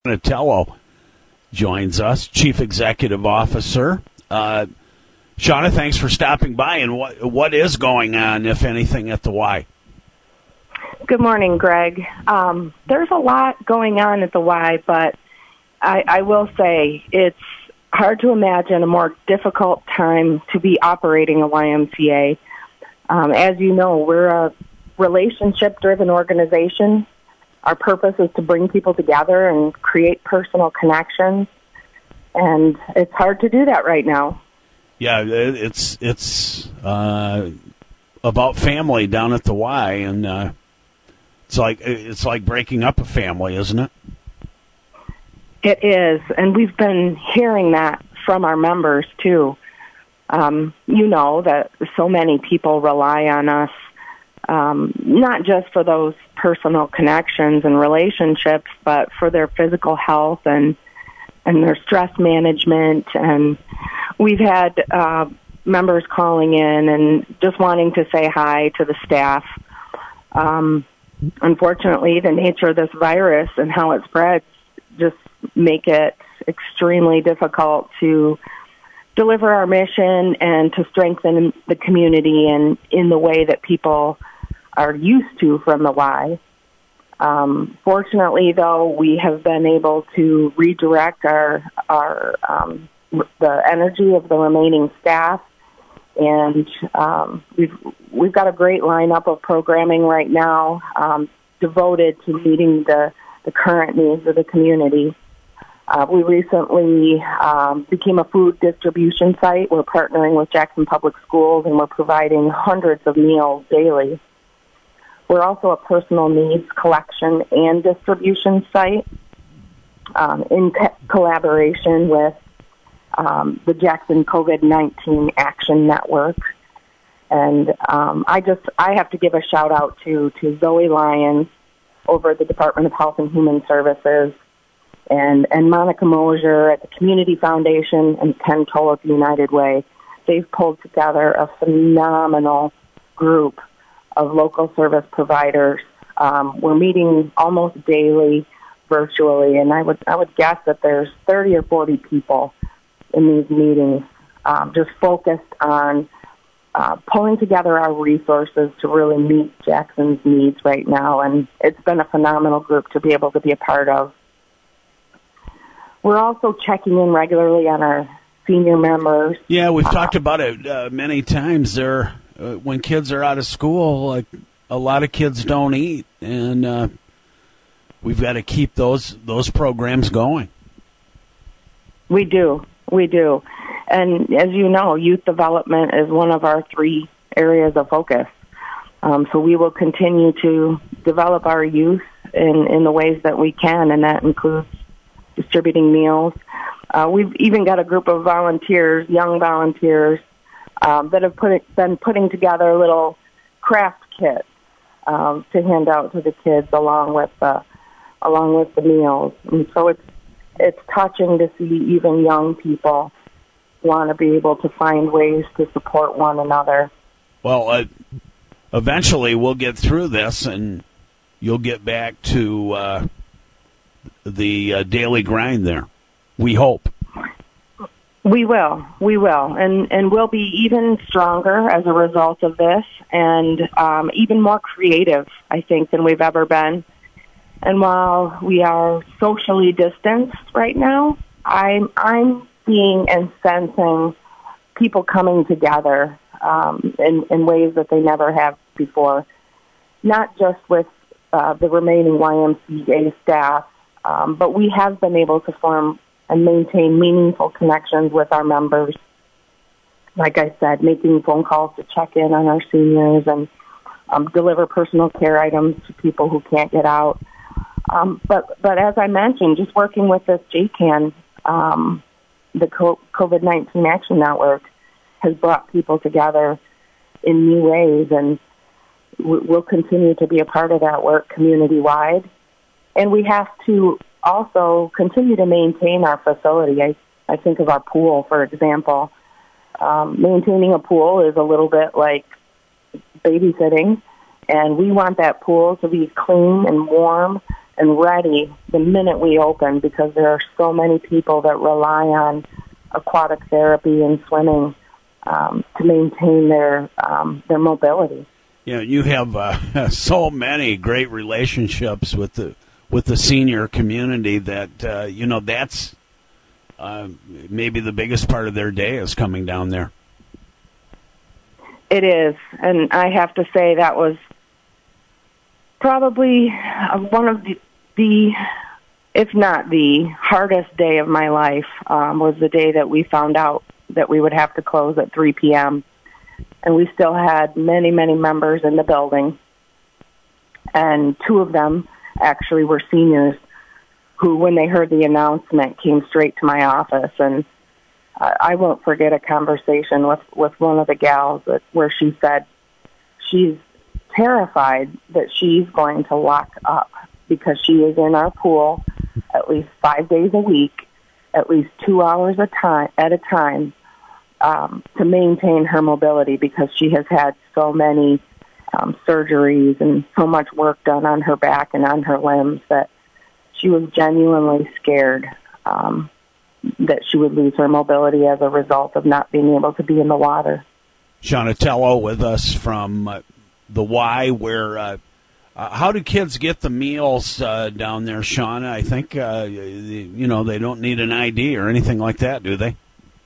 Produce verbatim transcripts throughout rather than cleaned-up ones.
Donatello joins us, Chief Executive Officer. Uh, Shauna, thanks for stopping by. And what what is going on, if anything, at the Y? Good morning, Greg. Um, there's a lot going on at the Y, but I, I will say it's hard to imagine a more difficult time to be operating a Y M C A. Um, as you know, we're a relationship-driven organization. Our purpose is to bring people together and create personal connections, and it's hard to do that right now. Yeah, it's it's uh, about family down at the Y, and uh, it's like it's like breaking up a family, isn't it? It is, and we've been hearing that from our members too. Um, you know that so many people rely on us. Um, not just for those personal connections and relationships, but for their physical health and and their stress management. And we've had uh, members calling in and just wanting to say hi to the staff. Um, unfortunately, the nature of this virus and how it spreads just make it extremely difficult to deliver our mission and to strengthen the community and in the way that people are used to from the Y. Um, fortunately, though, we have been able to redirect our our um, the energy of the remaining staff, and um, we've we've got a great lineup of programming right now um, devoted to meeting the the current needs of the community. Uh, we recently um, became a food distribution site. We're partnering with Jackson Public Schools, and we're providing hundreds of meals daily. We're also a personal needs collection and distribution site um, in co- collaboration with um, the Jackson COVID nineteen Action Network. And um, I just I have to give a shout out to, to Zoe Lyons over at the Department of Health and Human Services, and, and Monica Mosier at the Community Foundation, and Ken Toll at the United Way. They've pulled together a phenomenal group of local service providers. Um, we're meeting almost daily virtually, and I would I would guess that there's thirty or forty people in these meetings um, just focused on uh, pulling together our resources to really meet Jackson's needs right now, and it's been a phenomenal group to be able to be a part of. We're also checking in regularly on our senior members. Yeah, we've uh, talked about it uh, many times. There, uh, when kids are out of school, like a lot of kids don't eat, and uh, we've got to keep those those programs going. We do, we do, and as you know, youth development is one of our three areas of focus. Um, so we will continue to develop our youth in in the ways that we can, and that includes distributing meals. Uh, we've even got a group of volunteers, young volunteers, um, that have put it, been putting together little craft kits um, to hand out to the kids along with uh, along with the meals. And so it's it's touching to see even young people want to be able to find ways to support one another. Well, uh, eventually we'll get through this, and you'll get back to uh, the uh, daily grind there. We hope. We will. We will. And and we'll be even stronger as a result of this, and um, even more creative, I think, than we've ever been. And while we are socially distanced right now, I'm, I'm seeing and sensing people coming together um, in, in ways that they never have before, not just with uh, the remaining Y M C A staff, um, but we have been able to form and maintain meaningful connections with our members. Like I said, making phone calls to check in on our seniors and um, deliver personal care items to people who can't get out. Um, but, but as I mentioned, just working with this J CAN, um, the COVID nineteen Action Network, has brought people together in new ways, and we'll continue to be a part of that work community-wide. And we have to also continue to maintain our facility. I, I think of our pool, for example. Um, maintaining a pool is a little bit like babysitting, and we want that pool to be clean and warm and ready the minute we open, because there are so many people that rely on aquatic therapy and swimming um, to maintain their um, their mobility. Yeah, you have uh, so many great relationships with the with the senior community that uh, you know that's uh, maybe the biggest part of their day is coming down there. It is, and I have to say that was probably one of the, the if not the hardest day of my life. Um, was the day that we found out that we would have to close at three p.m. And we still had many, many members in the building. And two of them actually were seniors who, when they heard the announcement, came straight to my office. And uh, I won't forget a conversation with, with one of the gals that, where she said she's terrified that she's going to lock up because she is in our pool at least five days a week, at least two hours a time at a time, Um, to maintain her mobility, because she has had so many um, surgeries and so much work done on her back and on her limbs that she was genuinely scared um, that she would lose her mobility as a result of not being able to be in the water. Shauna Tello with us from uh, the Y, where uh, uh, how do kids get the meals uh, down there, Shauna? I think, uh, you know, they don't need an I D or anything like that, do they?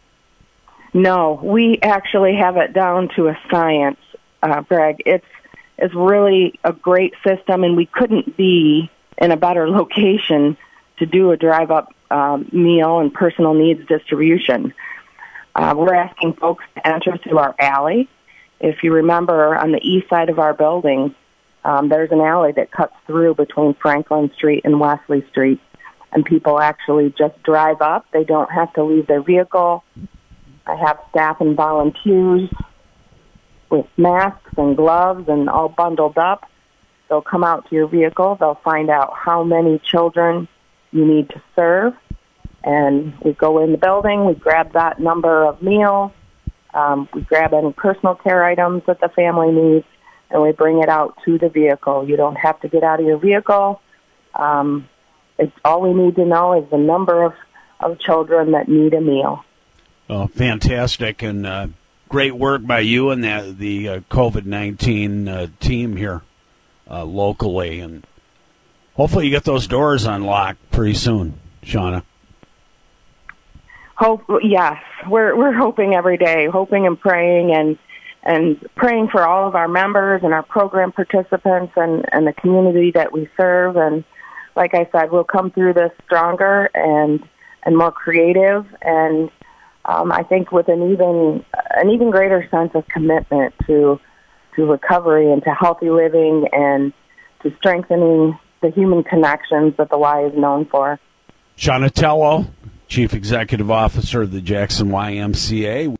No, we actually have it down to a science, uh, Greg. It's it's really a great system, and we couldn't be in a better location to do a drive-up um, meal and personal needs distribution. Uh, we're asking folks to enter through our alley. If you remember, on the east side of our building, um, there's an alley that cuts through between Franklin Street and Wesley Street, and people actually just drive up. They don't have to leave their vehicle. I have staff and volunteers with masks and gloves and all bundled up. They'll come out to your vehicle. They'll find out how many children you need to serve. And we go in the building. We grab that number of meals. Um, we grab any personal care items that the family needs, and we bring it out to the vehicle. You don't have to get out of your vehicle. Um, it's all we need to know is the number of, of children that need a meal. Oh, fantastic, and uh, great work by you and the, the uh, COVID nineteen uh, team here uh, locally. And hopefully you get those doors unlocked pretty soon, Shauna. Hope, yes. We're we're hoping every day, hoping and praying and and praying for all of our members and our program participants and, and the community that we serve. And like I said, we'll come through this stronger and and more creative, and Um, I think with an even an even greater sense of commitment to to recovery and to healthy living and to strengthening the human connections that the Y is known for. Shauna Tello, Chief Executive Officer of the Jackson Y M C A.